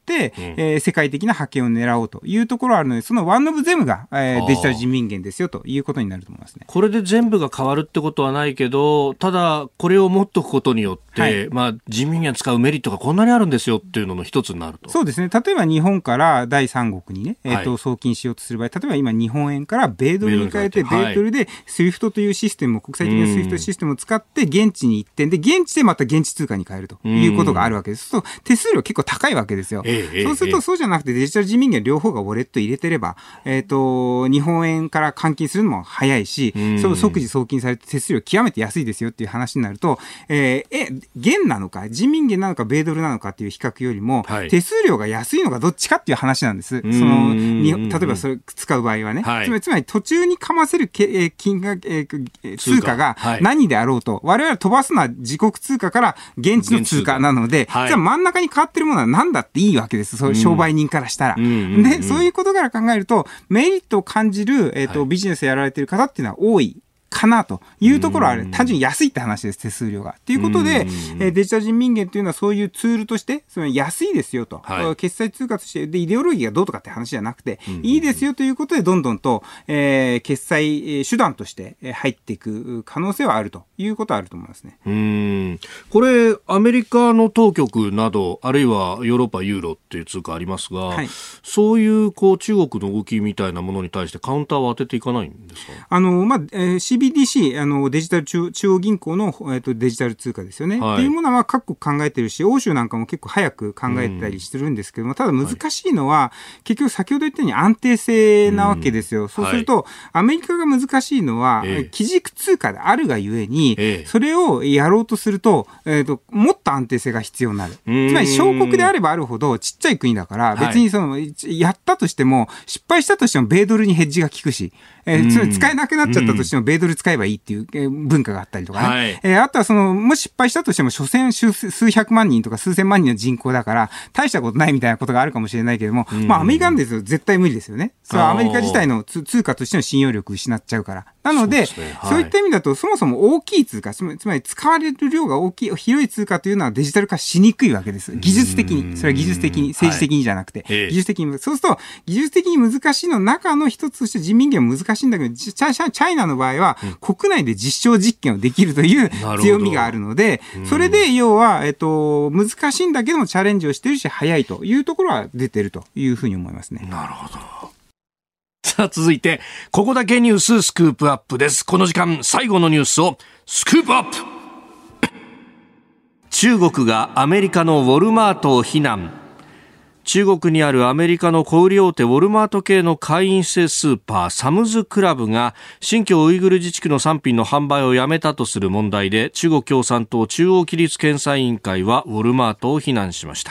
世界的な覇権を狙おうというところがあるので、そのワンオブゼムが、デジタル人民元ですよということになると思いますね。 これで全部が変わるってことはないけど、ただこれを持っておくことによって、人民元使うメリットがこんなにあるんですよっていうのの一つになると。 そうですね。例えば日本から第三国にね、送金しようとする場合、例えば今日本円から米ドルに変えて、米ドルで SWIFT というシステムを、国際的な SWIFT システムを使って現地に行ってんで、現地でまた現地通貨に変えるということがあるわけです。そうすると手数料結構高いわけですよ。そうするとそうじゃなくてデジタル人民元両方がウォレット入れてれば、日本円から換金するのも早いし、即時送金されて手数料極めて安いですよっていう話になると、元なのか人民元なのか米ドルなのかっていう比較よりも、手数料が安いのかどっちかっていう話なんです。例えばそれ使う場合はね、つまり途中にかませる金額、通貨が何であろうと、我々飛ばすのは自国通貨から現地の通貨なので、じゃあ真ん中に変わってるものは何だっていいわけです。そういう商売人からしたら。で、そういうことから考えると、メリットを感じる、ビジネスやられている方っていうのは多いかなというところは単純に安いって話です、手数料が。ということで、デジタル人民元というのはそういうツールとして、その安いですよと、決済通貨として、で、イデオロギーがどうとかって話じゃなくて、いいですよということで、どんどんと、決済手段として入っていく可能性はあるということはあると思いますね。 これ、アメリカの当局など、あるいはヨーロッパユーロっていう通貨ありますが、そういう中国の動きみたいなものに対してカウンターを当てていかないんですか？ CBDC、デジタル中央銀行の、デジタル通貨ですよね。っていうものは各国考えてるし、欧州なんかも結構早く考えてたりしてるんですけども、ただ難しいのは、結局先ほど言ったように安定性なわけですよ。そうすると、アメリカが難しいのは、基軸通貨であるがゆえに、それをやろうとすると、もっと安定性が必要になる。つまり小国であればあるほどちっちゃい国だから、別にやったとしても、失敗したとしても米ドルにヘッジが効くし、つまり使えなくなっちゃったとしても米ドル使えばいいっていう文化があったりとかね。あとはもし失敗したとしても、所詮数百万人とか数千万人の人口だから、大したことないみたいなことがあるかもしれないけども、アメリカなんですよ、絶対無理ですよね。それはアメリカ自体の通貨としての信用力を失っちゃうから。なので、そういった意味だと、そもそも大きい通貨、つまり使われる量が大きい、広い通貨というのはデジタル化しにくいわけです。技術的に。それは技術的に、政治的にじゃなくて、技術的に。そうすると、技術的に難しいの中の一つとして人民元も難しいんだけど、チャイナの場合は、国内で実証実験をできるという強みがあるので、それで要は、難しいんだけどもチャレンジをしてるし、早いというところは出てるというふうに思いますね。 なるほど。さあ続いて、ここだけニューススクープアップです。この時間、最後のニュースをスクープアップ。中国がアメリカのウォルマートを非難。中国にあるアメリカの小売大手ウォルマート系の会員制スーパーサムズクラブが新疆ウイグル自治区の産品の販売をやめたとする問題で、中国共産党中央規律検査委員会はウォルマートを非難しました。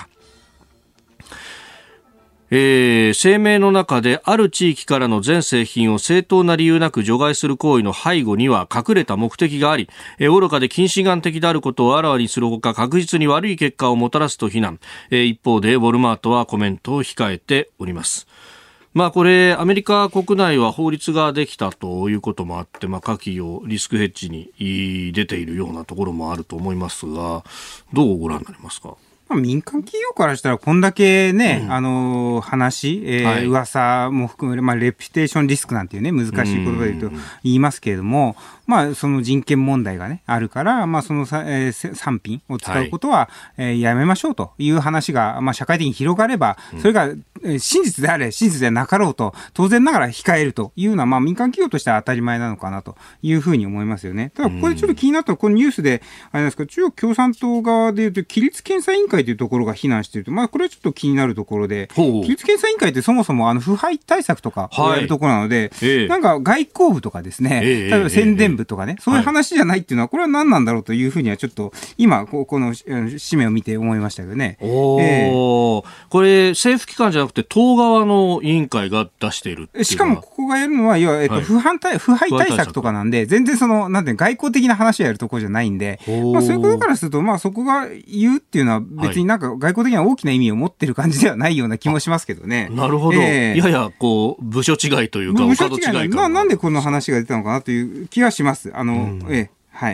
声明の中で、ある地域からの全製品を正当な理由なく除外する行為の背後には隠れた目的があり、愚かで近視眼的であることをあらわにするほか、確実に悪い結果をもたらすと非難。一方でウォルマートはコメントを控えております。これアメリカ国内は法律ができたということもあって、各企業リスクヘッジに出ているようなところもあると思いますが、どうご覧になりますか？ 民間企業からしたらこんだけね、話、噂も含める、レピュテーションリスクなんていうね、難しい言葉で言うと言いますけれども、その人権問題がね、あるから、その産品を使うことは、やめましょうという話が、社会的に広がれば、それが真実であれ、真実でなかろうと、当然ながら控えるというのは、民間企業としては当たり前なのかなというふうに思いますよね。ただ、ここでちょっと気になったこのニュースで、あれですか、中国共産党側で言うと、規律検査委員会というところが非難していると、これはちょっと気になるところで、規律検査委員会ってそもそも腐敗対策とかをやるところなので、なんか外交部とかですね、例えば宣伝部とかね、そういう話じゃないっていうのは、これは何なんだろうというふうにはちょっと、今、この紙面を見て思いましたけどね。 これ、政府機関じゃなくて、党側の委員会が出しているっていう。 しかも、ここがやるのは、要は、腐敗対策とかなんで、全然なんて外交的な話をやるところじゃないんで、そういうことからすると、そこが言うっていうのは、別になんか外交的な大きな意味を持ってる感じではないような気もしますけどね。 なるほど。やや部署違いというか、 部署違いなんでこの話が出たのかなという気がします。はい。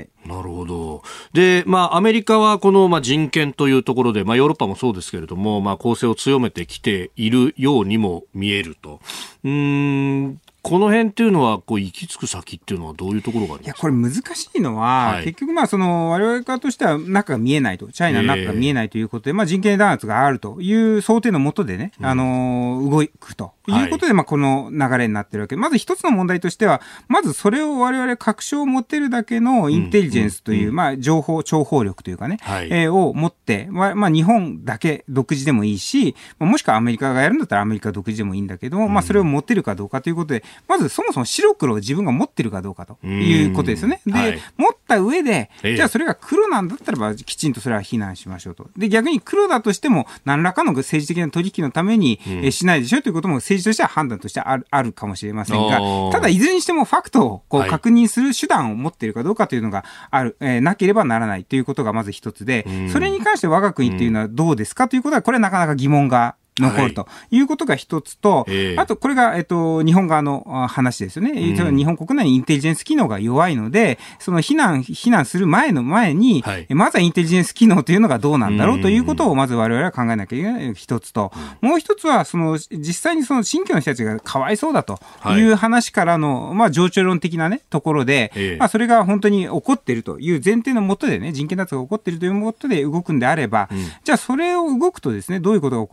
なるほど。で、アメリカはこの、人権というところで、ヨーロッパもそうですけれども、攻勢を強めてきているようにも見えると。この辺っていうのは行き着く先っていうのはどういうところがありますか？ これ難しいのは、結局我々側としては中が見えないと、チャイナの中が見えないということで、人権弾圧があるという想定のもとでね、動くということで、この流れになってるわけで、まず一つの問題としては、まずそれを我々確証を持てるだけのインテリジェンスという、情報、諜報力というかね、を持って、日本だけ独自でもいいし、もしくはアメリカがやるんだったらアメリカ独自でもいいんだけども、それを持てるかどうかということで、まずそもそも白黒を自分が持ってるかどうかということですよね。で、持った上で、じゃあそれが黒なんだったらばきちんとそれは非難しましょうと。で、逆に黒だとしても何らかの政治的な取引のためにしないでしょということも政治としては判断としてあるかもしれませんが、ただいずれにしてもファクトを確認する手段を持っているかどうかというのがなければならないということがまず一つで、それに関して我が国っていうのはどうですかということは、これはなかなか疑問が残るということが一つと、あとこれが、日本側の話ですよね。日本国内にインテリジェンス機能が弱いので、その非難する前に、まずはインテリジェンス機能というのがどうなんだろうということをまず我々は考えなきゃいけない一つと、もう一つは実際に新疆の人たちがかわいそうだという話からの、情緒論的なね、ところで、それが本当に起こっているという前提のもとでね、人権弾圧が起こっているというもとで動くんであれば、じゃあそれを動くとですね、どういうことが起こるかというと、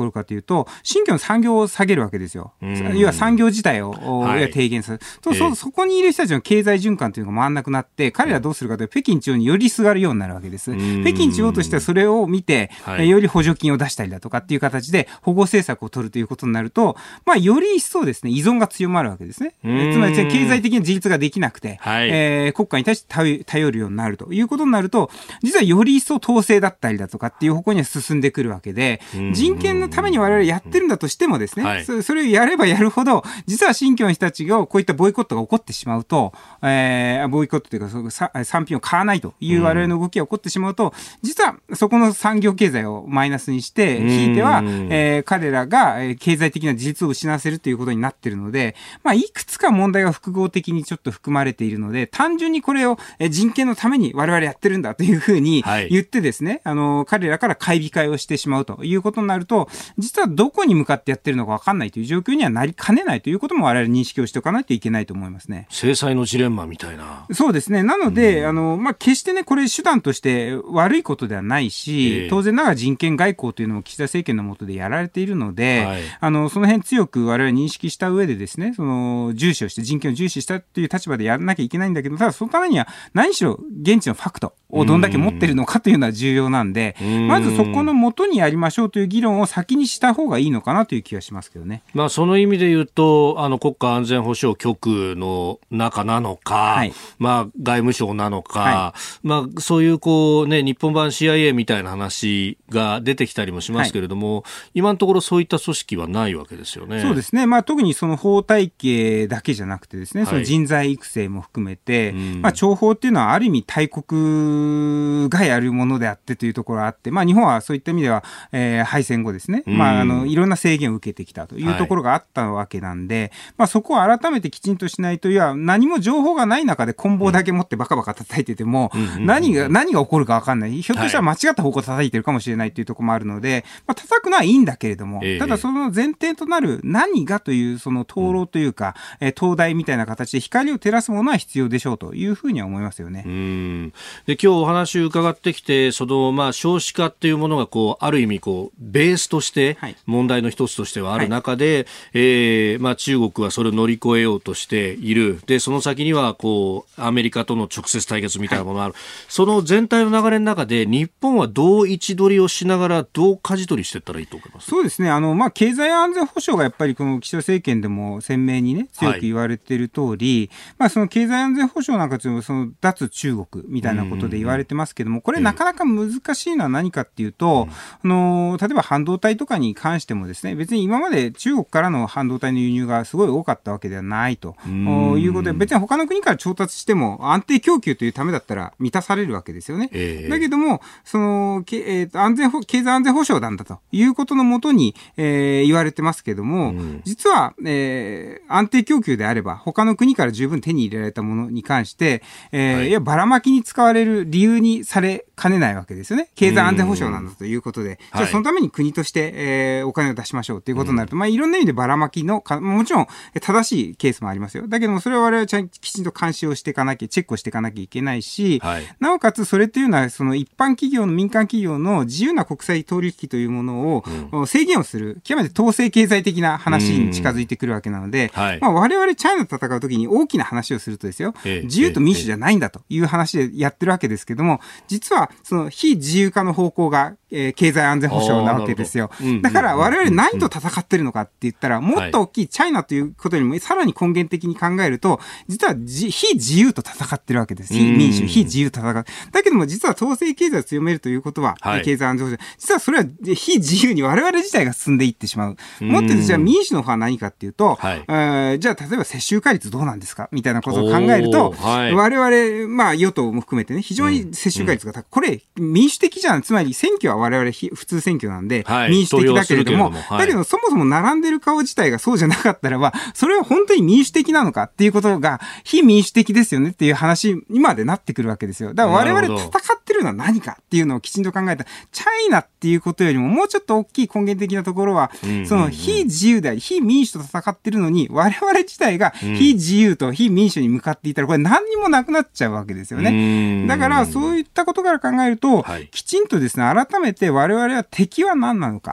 と、新疆の産業を下げるわけですよ。要は産業自体を、低減する。そこにいる人たちの経済循環というのが回らなくなって、彼らはどうするかというと、北京地方によりすがるようになるわけです。北京地方としてはそれを見て、より補助金を出したりだとかっていう形で保護政策を取るということになると、より一層ですね、依存が強まるわけですね。つまり経済的な自立ができなくて、国家に対して頼るようになるということになると、実はより一層統制だったりだとかっていう方向には進んでくるわけで、人権のために我々やってるんだとしてもですね、それをやればやるほど、実は新疆の人たちがこういったボイコットが起こってしまうと、ボイコットというか産品を買わないという我々の動きが起こってしまうと、実はそこの産業経済をマイナスにして、ひいては、彼らが経済的な自立を失わせるということになっているので、いくつか問題が複合的にちょっと含まれているので、単純にこれを人権のために我々やってるんだというふうに言ってですね、彼らから買い控えをしてしまうということになると、実はどこに向かってやってるのか分かんないという状況にはなりかねないということも我々認識をしておかないといけないと思いますね。 制裁のジレンマみたいな。 そうですね。なので、決してね、これ手段として悪いことではないし、当然ながら人権外交というのも岸田政権の下でやられているので、その辺強く我々認識した上でですね、重視をして人権を重視したという立場でやらなきゃいけないんだけど、ただそのためには何しろ現地のファクトをどんだけ持ってるのかというのは重要なんで、まずそこの元にやりましょうという議論を先にした方がいいのかなという気がしますけどね。 その意味で言うと、国家安全保障局の中なのか、外務省なのか、そういう日本版 CIA みたいな話が出てきたりもしますけれども、今のところそういった組織はないわけですよね。 そうですね。特にその法体系だけじゃなくてですね、その人材育成も含めて、諜報っていうのはある意味大国がやるものであってというところがあって、日本はそういった意味では、敗戦後ですね、いろんな制限を受けてきたというところがあったわけなんで、そこを改めてきちんとしないと、何も情報がない中で棍棒だけ持ってバカバカ叩いてても、何が起こるか分かんない。ひょっとしたら間違った方向叩いてるかもしれないというところもあるので、叩くのはいいんだけれども、ただその前提となる何がというその討論というか、東大みたいな形で光を照らすものは必要でしょうというふうには思いますよね。 で、今日お話伺ってきて、少子化っていうものがある意味ベースとして問題の一つとしてはある中で、中国はそれを乗り越えようとしている。で、その先にはアメリカとの直接対決みたいなものがある。その全体の流れの中で日本はどう位置取りをしながらどう舵取りしていったらいいと思います？ そうですね。経済安全保障がやっぱりこの岸田政権でも鮮明にね、強く言われている通り、その経済安全保障なんかというのはその脱中国みたいなことで言われてますけども、これなかなか難しいのは何かっていうと、例えば半導体とかに関してもですね、別に今まで中国からの半導体の輸入がすごい多かったわけではないということで、別に他の国から調達しても安定供給というためだったら満たされるわけですよね。だけども、その、経済安全保障なんだということのもとに、言われてますけども、実は、安定供給であれば他の国から十分手に入れられたものに関して、ばらまきに使われる理由にされかねないわけですよね。経済安全保障なんだということで、じゃあそのために国として、お金を出しましょうということになると、いろんな意味でばらまきのもちろん正しいケースもありますよ。だけどもそれは我々はきちんと監視をしていかなきゃ、チェックをしていかなきゃいけないし、なおかつそれというのはその一般企業の民間企業の自由な国際取引というものを制限をする、極めて統制経済的な話に近づいてくるわけなので、我々チャイナと戦うときに大きな話をするとですよ、自由と民主じゃないんだという話でやってるわけですけども、実はその非自由化の方向が、経済安全保障なわけですよ。だから我々何と戦ってるのかって言ったら、もっと大きいチャイナということよりもさらに根源的に考えると、実は非自由と戦ってるわけです。非民主、非自由と戦う。だけども実は統制経済を強めるということは、経済安全保障。実はそれは非自由に我々自体が進んでいってしまう。もっとじゃあ民主の方は何かっていうと、じゃあ例えば接種化率どうなんですかみたいなことを考えると、我々、与党も含めてね、非常に接種化率が高い。これ民主的じゃん。つまり選挙は我々普通選挙なんで、民主的だけれども、だけどそもそも並んでる顔自体がそうじゃなかったらば、それは本当に民主的なのかっていうことが非民主的ですよねっていう話にまでなってくるわけですよ。だから我々戦ってるのは何かっていうのをきちんと考えた。チャイナっていうことよりももうちょっと大きい根源的なところは、その非自由であり、非民主と戦ってるのに、我々自体が非自由と非民主に向かっていたら、これ何にもなくなっちゃうわけですよね。だからそういったことから考えると、きちんとですね、改めて我々は敵は何なのか、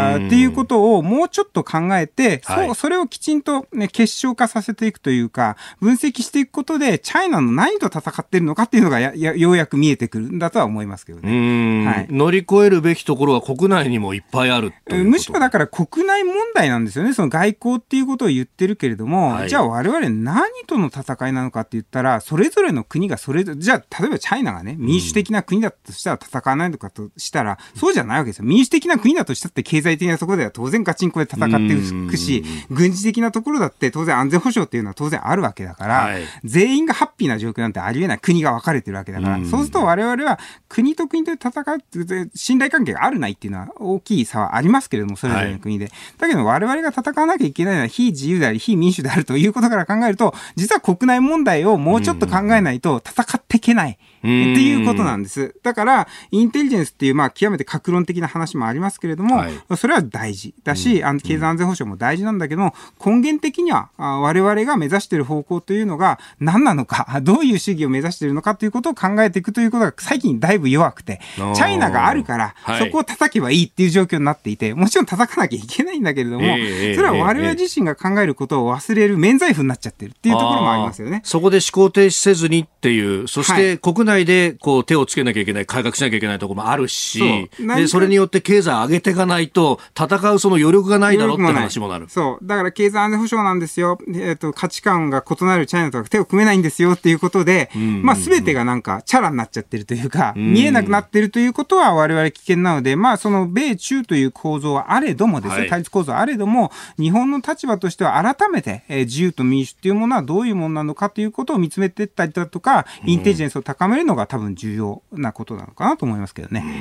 っていうことをもうちょっと考えて、それをきちんと、ね、結晶化させていくというか、分析していくことで、チャイナの何と戦っているのかっていうのがようやく見えてくるんだとは思いますけどね。 乗り越えるべきところは国内にもいっぱいあるということ。 むしろだから国内問題なんですよね。その外交っていうことを言ってるけれども、じゃあ我々何との戦いなのかって言ったら、それぞれの国がじゃあ例えばチャイナがね、民主的な国だとしたら戦わないのかとしたら、そうじゃないわけですよ。民主的な国だとしたって経済的なところでは当然ガチンコで戦っていくし、軍事的なところだって当然安全保障っていうのは当然あるわけだから、全員がハッピーな状況なんてありえない。国が分かれてるわけだから、そうすると我々は国と国で戦うって信頼関係があるないっていうのは大きい差はありますけれども、それぞれの国で。だけど我々が戦わなきゃいけないのは非自由であり非民主であるということから考えると、実は国内問題をもうちょっと考えないと戦っていけない。っていうことなんです。だから、インテリジェンスっていう、極めて各論的な話もありますけれども、それは大事だし、経済安全保障も大事なんだけども、根源的には、我々が目指している方向というのが何なのか、どういう主義を目指しているのかということを考えていくということが最近だいぶ弱くて、チャイナがあるから、そこを叩けばいいっていう状況になっていて、もちろん叩かなきゃいけないんだけれども、それは我々自身が考えることを忘れる免罪符になっちゃってるっていうところもありますよね。 そこで思考停止せずにっていう、そして国内でこう手をつけなきゃいけない、改革しなきゃいけないところもあるし、それによって経済を上げていかないと戦うその余力がないだろうって話もなる。 そう。だから経済安全保障なんですよ。価値観が異なるチャイナとか手を組めないんですよっていうことで、全てがなんかチャラになっちゃってるというか、見えなくなってるということは我々危険なので、その米中という構造はあれどもですね、対立構造はあれども、日本の立場としては改めて、自由と民主っていうものはどういうものなのかということを見つめていったりだとか、インテリジェンスを高めるのが多分重要なことなのかなと思いますけどね。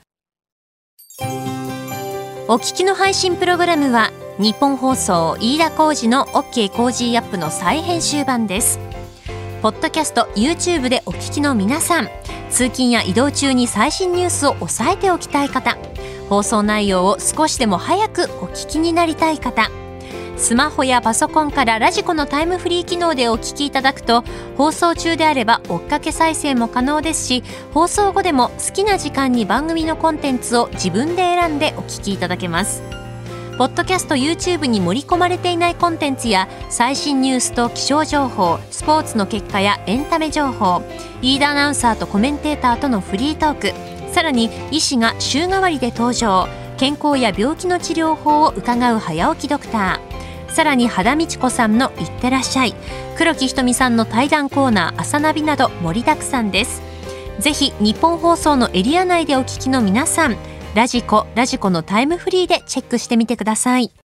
お聞きの配信プログラムは日本放送飯田浩司の OK コージーアップの再編集版です。ポッドキャスト YouTube でお聞きの皆さん、通勤や移動中に最新ニュースを押さえておきたい方、放送内容を少しでも早くお聞きになりたい方、スマホやパソコンからラジコのタイムフリー機能でお聞きいただくと、放送中であれば追っかけ再生も可能ですし、放送後でも好きな時間に番組のコンテンツを自分で選んでお聞きいただけます。ポッドキャスト YouTube に盛り込まれていないコンテンツや最新ニュースと気象情報、スポーツの結果やエンタメ情報、飯田アナウンサーとコメンテーターとのフリートーク、さらに医師が週替わりで登場、健康や病気の治療法を伺う早起きドクター、さらに羽田美智子さんのいってらっしゃい、黒木ひとみさんの対談コーナー朝ナビなど盛りだくさんです。ぜひ日本放送のエリア内でお聞きの皆さん、ラジコのタイムフリーでチェックしてみてください。